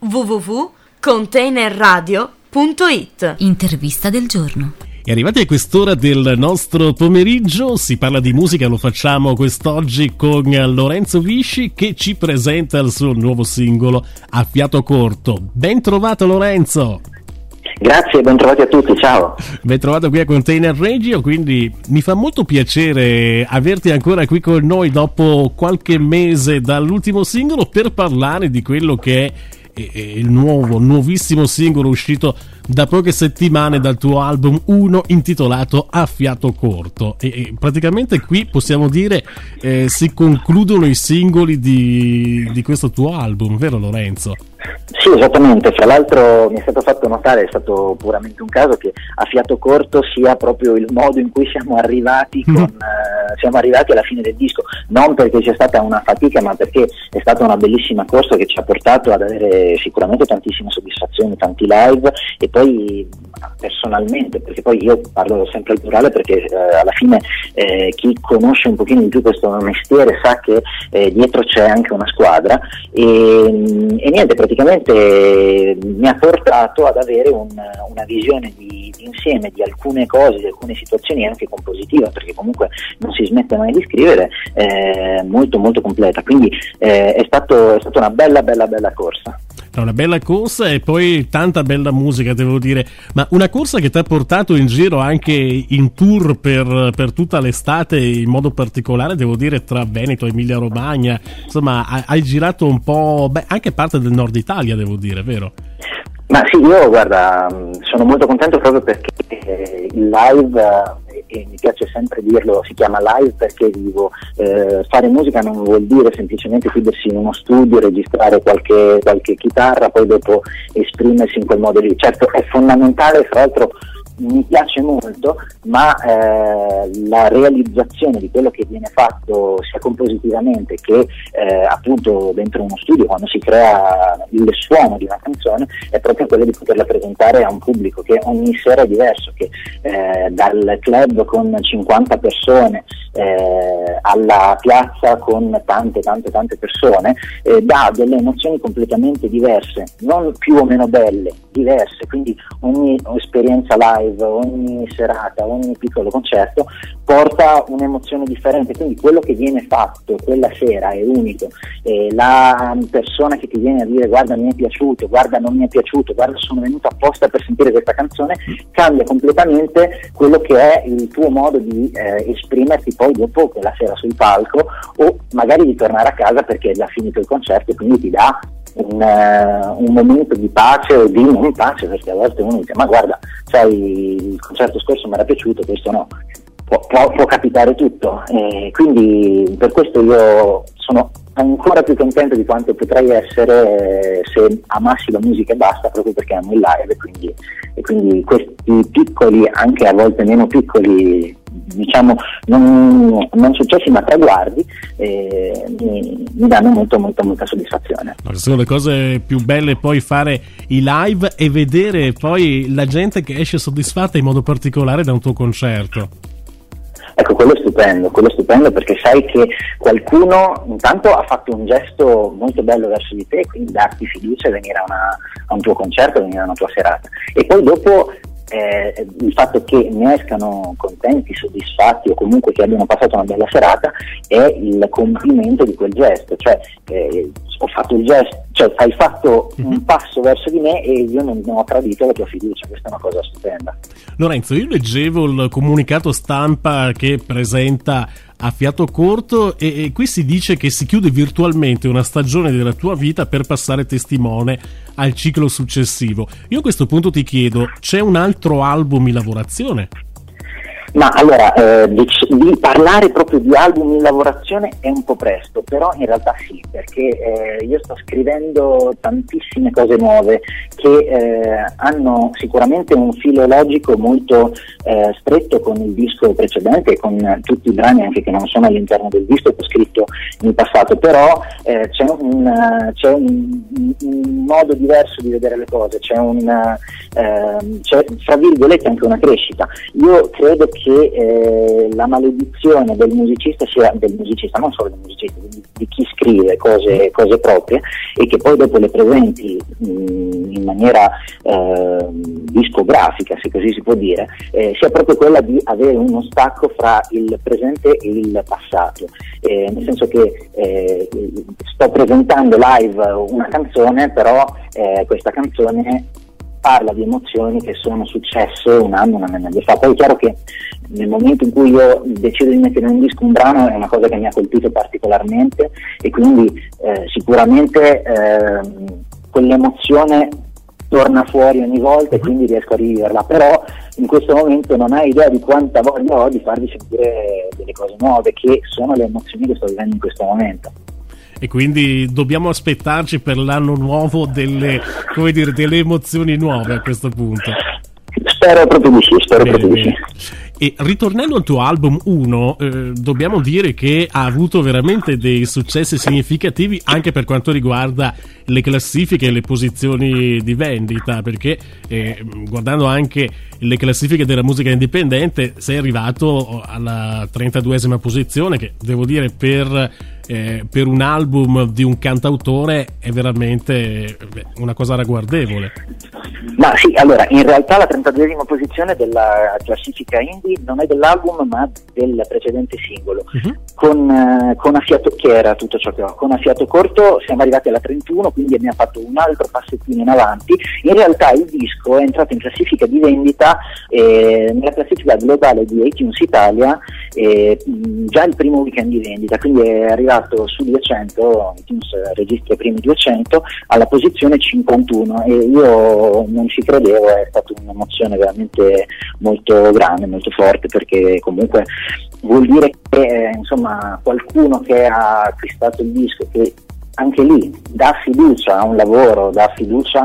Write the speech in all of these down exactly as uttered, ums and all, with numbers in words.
w w w punto container radio punto it. Intervista del giorno. E arrivati a quest'ora del nostro pomeriggio, si parla di musica, lo facciamo quest'oggi con Lorenzo Visci che ci presenta il suo nuovo singolo A Fiato Corto. Ben trovato Lorenzo! Grazie, ben trovati a tutti, ciao! Ben trovato qui a Container Radio, quindi mi fa molto piacere averti ancora qui con noi dopo qualche mese dall'ultimo singolo per parlare di quello che è il nuovo, nuovissimo singolo uscito da poche settimane dal tuo album uno intitolato A Fiato Corto e, e praticamente qui possiamo dire eh, si concludono i singoli di, di questo tuo album, vero Lorenzo? Sì, esattamente, fra l'altro mi è stato fatto notare, è stato puramente un caso, che A Fiato Corto sia proprio il modo in cui siamo arrivati con, mm. eh, siamo arrivati alla fine del disco, non perché sia stata una fatica ma perché è stata una bellissima corsa che ci ha portato ad avere sicuramente tantissime soddisfazioni, tanti live e poi personalmente, perché poi io parlo sempre al plurale perché eh, alla fine eh, chi conosce un pochino di più questo mestiere sa che eh, dietro c'è anche una squadra e, e niente, praticamente mi ha portato ad avere un, una visione di, di insieme di alcune cose, di alcune situazioni anche compositiva, perché comunque non si smette mai di scrivere, eh, molto molto completa, quindi eh, è, stato, è stata una bella bella bella corsa. Una bella corsa e poi tanta bella musica, devo dire, ma una corsa che ti ha portato in giro anche in tour per, per tutta l'estate, in modo particolare devo dire tra Veneto e Emilia Romagna, insomma hai, hai girato un po', beh, anche parte del nord Italia, devo dire, vero? Ma sì, io guarda, sono molto contento proprio perché il live, e mi piace sempre dirlo, si chiama live perché dico, eh, fare musica non vuol dire semplicemente chiudersi in uno studio, registrare qualche, qualche chitarra, poi dopo esprimersi in quel modo lì. Certo è fondamentale, fra l'altro mi piace molto, ma eh, la realizzazione di quello che viene fatto sia compositivamente che eh, appunto dentro uno studio, quando si crea il suono di una canzone, è proprio quello di poterla presentare a un pubblico che ogni sera è diverso, che eh, dal club con cinquanta persone eh, alla piazza con tante tante tante persone eh, dà delle emozioni completamente diverse, non più o meno belle, diverse, quindi ogni esperienza live, ogni serata, ogni piccolo concerto porta un'emozione differente, quindi quello che viene fatto quella sera è unico e la persona che ti viene a dire guarda mi è piaciuto, guarda non mi è piaciuto, guarda sono venuto apposta per sentire questa canzone, cambia completamente quello che è il tuo modo di eh, esprimerti poi dopo quella sera sul palco o magari di tornare a casa perché è già finito il concerto e quindi ti dà Un, uh, un momento di pace o di non pace, perché a volte uno dice ma guarda, sai, il concerto scorso mi era piaciuto, questo no, può, può, può capitare tutto e quindi per questo io sono ancora più contento di quanto potrei essere eh, se amassi la musica e basta, proprio perché amo il live e quindi, e quindi questi piccoli, anche a volte meno piccoli, diciamo non, non successi ma traguardi eh, mi, mi danno molto molto molta soddisfazione. Sono le cose più belle poi fare i live e vedere poi la gente che esce soddisfatta in modo particolare da un tuo concerto. Ecco, quello è stupendo, quello è stupendo perché sai che qualcuno intanto ha fatto un gesto molto bello verso di te, quindi darti fiducia e venire a, una, a un tuo concerto, venire a una tua serata e poi dopo Eh, il fatto che ne escano contenti, soddisfatti o comunque che abbiano passato una bella serata è il compimento di quel gesto, cioè eh, ho fatto il gesto, cioè hai fatto mm-hmm. un passo verso di me e io non, non ho tradito la tua fiducia, questa è una cosa stupenda. Lorenzo, io leggevo il comunicato stampa che presenta A Fiato Corto e, e qui si dice che si chiude virtualmente una stagione della tua vita per passare testimone al ciclo successivo. Io a questo punto ti chiedo, c'è un altro album in lavorazione? Ma allora, eh, di, di parlare proprio di album in lavorazione è un po' presto, però in realtà sì, perché eh, io sto scrivendo tantissime cose nuove che eh, hanno sicuramente un filo logico molto eh, stretto con il disco precedente e con tutti i brani anche che non sono all'interno del disco che ho scritto in passato, però eh, c'è, un, c'è un, un modo diverso di vedere le cose, c'è un, ehm, c'è fra virgolette anche una crescita. Io credo che eh, la maledizione del musicista sia del musicista, non solo del musicista, di, di chi scrive cose, cose proprie e che poi dopo le presenti mh, in maniera eh, discografica, se così si può dire, eh, sia proprio quella di avere uno stacco fra il presente e il passato, eh, nel senso che eh, sto presentando live una canzone, però eh, questa canzone parla di emozioni che sono successe un anno, un anno e mezzo fa. Poi è chiaro che nel momento in cui io decido di mettere in un disco un brano è una cosa che mi ha colpito particolarmente e quindi eh, sicuramente eh, quell'emozione torna fuori ogni volta e quindi riesco a riviverla, però in questo momento non hai idea di quanta voglia ho di farvi sentire delle cose nuove, che sono le emozioni che sto vivendo in questo momento. E quindi dobbiamo aspettarci per l'anno nuovo delle, come dire, delle emozioni nuove a questo punto. Spero proprio di sì, spero bene, proprio bene. di sì. E ritornando al tuo album uno, eh, dobbiamo dire che ha avuto veramente dei successi significativi anche per quanto riguarda le classifiche e le posizioni di vendita, perché eh, guardando anche le classifiche della musica indipendente sei arrivato alla trentaduesima posizione, che devo dire per, eh, per un album di un cantautore è veramente una cosa ragguardevole. Ma sì, allora in realtà la trentaduesima posizione della classifica indie non è dell'album ma del precedente singolo, uh-huh. con, eh, con a fiato, che era tutto ciò che ho, con a fiato corto siamo arrivati alla trentuno, quindi abbiamo fatto un altro passettino in avanti. In realtà il disco è entrato in classifica di vendita eh, nella classifica globale di iTunes Italia eh, già il primo weekend di vendita, quindi è arrivato su duecento, iTunes registra i primi duecento alla posizione cinquantuno e io non ci credevo, è stata un'emozione veramente molto grande, molto forte, perché comunque vuol dire che eh, insomma qualcuno che ha acquistato il disco, che anche lì dà fiducia a un lavoro, dà fiducia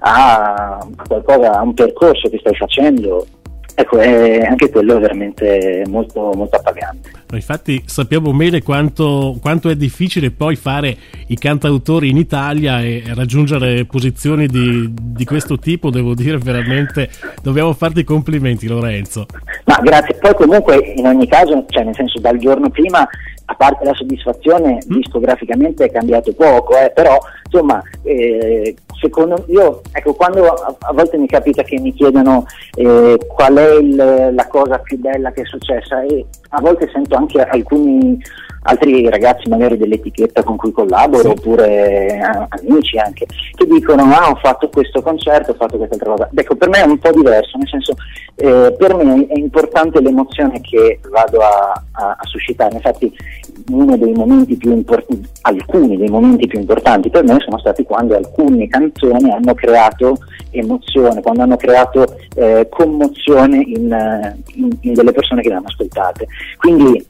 a, a qualcosa, a un percorso che stai facendo, ecco, è, anche quello è veramente molto, molto appagante. Infatti sappiamo bene quanto, quanto è difficile poi fare i cantautori in Italia e raggiungere posizioni di, di questo tipo. Devo dire veramente, dobbiamo farti i complimenti, Lorenzo. Ma grazie. Poi comunque in ogni caso, cioè nel senso, dal giorno prima, a parte la soddisfazione, mm. discograficamente è cambiato poco, eh, però insomma eh, secondo io, ecco, quando a, a volte mi capita che mi chiedono eh, qual è il, la cosa più bella che è successa, e a volte sento anche alcuni altri ragazzi magari dell'etichetta con cui collaboro, sì. oppure eh, amici anche, che dicono ah ho fatto questo concerto, ho fatto quest'altra cosa. Ecco, per me è un po' diverso, nel senso eh, per me è importante l'emozione che vado a, a, a suscitare. Infatti uno dei momenti più importanti, alcuni dei momenti più importanti per me sono stati quando alcune canzoni hanno creato emozione, quando hanno creato eh, commozione in, in, in delle persone che le hanno ascoltate. Quindi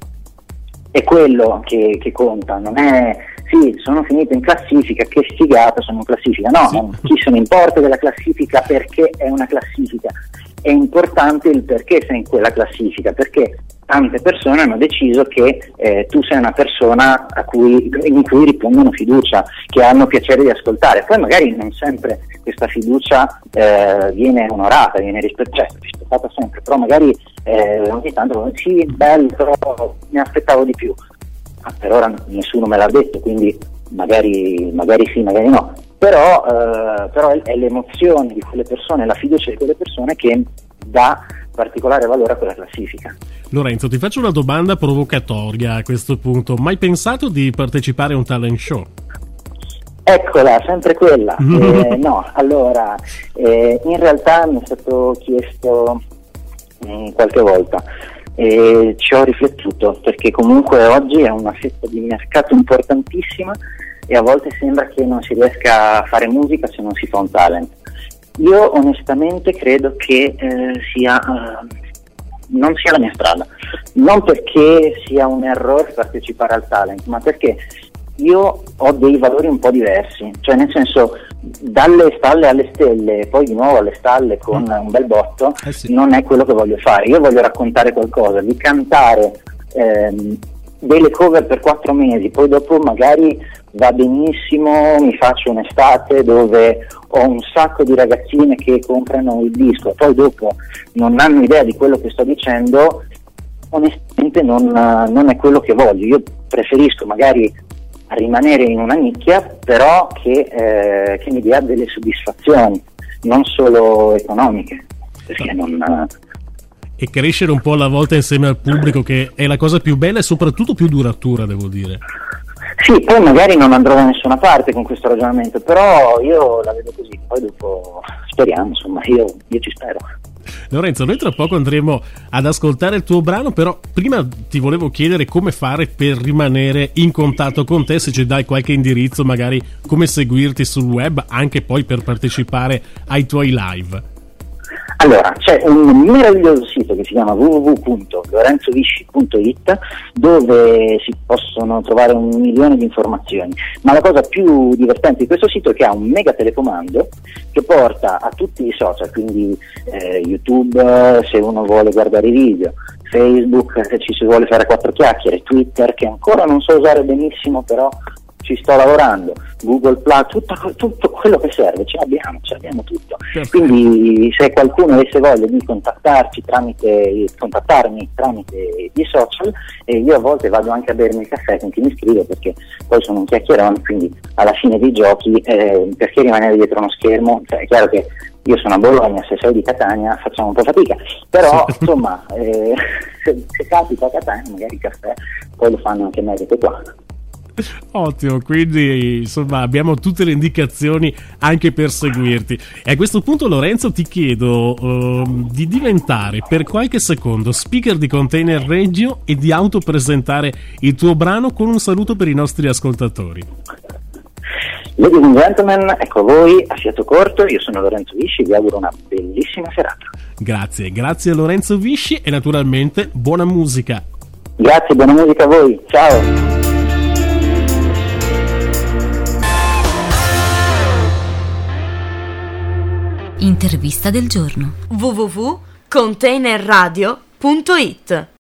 è quello che, che conta, non è sì, sono finito in classifica, che figata, sono in classifica, no, non, chi se ne importa della classifica, perché è una classifica, è importante il perché sei in quella classifica, perché tante persone hanno deciso che eh, tu sei una persona a cui, in cui ripongono fiducia, che hanno piacere di ascoltare. Poi magari non sempre questa fiducia eh, viene onorata, viene rispett- cioè, rispettata sempre, però magari eh, ogni tanto sì, bello, però mi aspettavo di più. Ah, per ora nessuno me l'ha detto, quindi magari, magari sì, magari no. Però, eh, però è, è l'emozione di quelle persone, la fiducia di quelle persone che dà particolare valore a quella classifica. Lorenzo, ti faccio una domanda provocatoria a questo punto. Mai pensato di partecipare a un talent show? Eccola, sempre quella. eh, no, allora, eh, in realtà mi è stato chiesto mh, qualche volta e ci ho riflettuto, perché comunque oggi è una fetta di mercato importantissima e a volte sembra che non si riesca a fare musica se non si fa un talent. Io onestamente credo che eh, sia uh, non sia la mia strada, non perché sia un errore partecipare al talent, ma perché io ho dei valori un po' diversi, cioè nel senso, dalle stalle alle stelle, poi di nuovo alle stalle con mm. un bel botto, eh sì. non è quello che voglio fare. Io voglio raccontare qualcosa, di cantare ehm, delle cover per quattro mesi, poi dopo magari va benissimo, mi faccio un'estate dove ho un sacco di ragazzine che comprano il disco, poi dopo non hanno idea di quello che sto dicendo, onestamente non, non è quello che voglio. Io preferisco magari rimanere in una nicchia, però che, eh, che mi dia delle soddisfazioni, non solo economiche, perché non... E crescere un po' alla volta insieme al pubblico, che è la cosa più bella e soprattutto più duratura, devo dire. Sì, poi magari non andrò da nessuna parte con questo ragionamento, però io la vedo così, poi dopo speriamo, insomma, io, io ci spero. Lorenzo, noi tra poco andremo ad ascoltare il tuo brano, però prima ti volevo chiedere come fare per rimanere in contatto con te, se ci dai qualche indirizzo, magari come seguirti sul web, anche poi per partecipare ai tuoi live. Allora, c'è un meraviglioso sito che si chiama w w w punto lorenzo visci punto i t dove si possono trovare un milione di informazioni, ma la cosa più divertente di questo sito è che ha un mega telecomando che porta a tutti i social, quindi eh, YouTube se uno vuole guardare i video, Facebook se ci si vuole fare quattro chiacchiere, Twitter che ancora non so usare benissimo però ci sto lavorando, Google Plus, tutto, tutto quello che serve, ce l'abbiamo, ce l'abbiamo tutto. Perfetto. Quindi se qualcuno avesse voglia di contattarci tramite, contattarmi tramite i social, e io a volte vado anche a bermi il caffè con chi mi scrive, perché poi sono un chiacchierone, quindi alla fine dei giochi eh, perché rimanere dietro uno schermo, cioè, è chiaro che io sono a Bologna, se sei di Catania facciamo un po' fatica, però insomma eh, se, se capita a Catania magari il caffè poi lo fanno anche meglio che qua. Ottimo, quindi insomma abbiamo tutte le indicazioni anche per seguirti. E a questo punto, Lorenzo, ti chiedo uh, di diventare per qualche secondo speaker di Container Radio e di autopresentare il tuo brano con un saluto per i nostri ascoltatori. Ladies and gentlemen, ecco voi a fiato corto, io sono Lorenzo Visci, vi auguro una bellissima serata. Grazie, grazie a Lorenzo Visci e naturalmente buona musica. Grazie, buona musica a voi, ciao. Intervista del giorno. w w w punto container radio punto i t